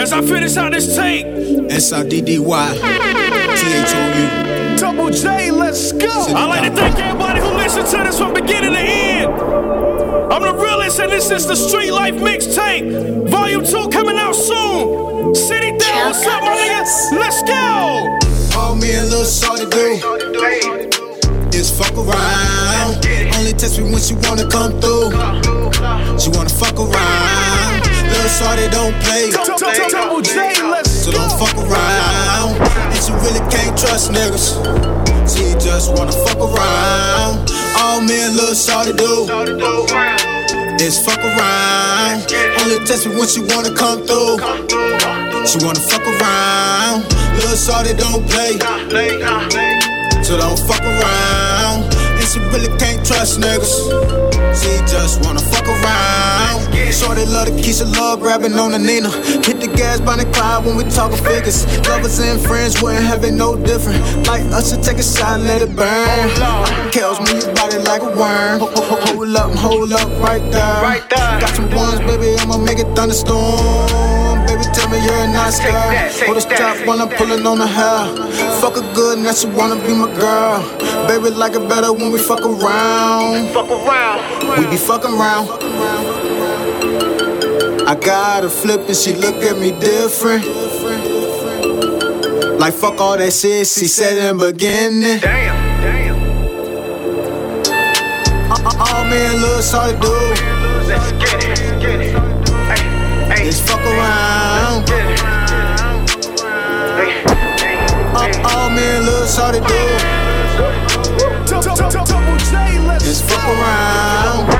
As I finish out this tape, SIDDY, THOU. Double J, let's go. I'd like to thank everybody who listened to this from beginning to end. I'm the realest, and this is the Street Life Mixtape. Volume 2 coming out soon. City down, what's up, my nigga? Let's go. All me and Lil Shorty do is fuck around. Only text me when she wanna come through. She wanna fuck around. Lil Shorty don't play. Double J, let's So don't fuck around. And she really can't trust niggas. She just wanna fuck around. All me and Lil Shorty do is fuck around. Only text me when she wanna come through. She wanna fuck around. Lil Shorty don't play. So don't fuck around. And she really can't trust niggas. She just wanna fuck around. Shorty love the Keisha, love grabbing on the Nina. Hit the gas by the cloud when we talkin' figures. Lovers and friends wouldn't have it no different. Like us to take a shot and let it burn. Kills me, your body like a worm. Hold up, right there. Got some ones, baby, I'ma make it thunderstorm. Baby, tell me you're not scared. Hold the strap when I'm pulling on the hair. Fuck her good, now she wanna be my girl. Baby, like it better when we fuck around. We be fucking around. I got her flippin', she look at me different. Like fuck all that shit she said in the beginning. All me and Lil Shorty do is fuck around. All me and Lil Shorty do is fuck around.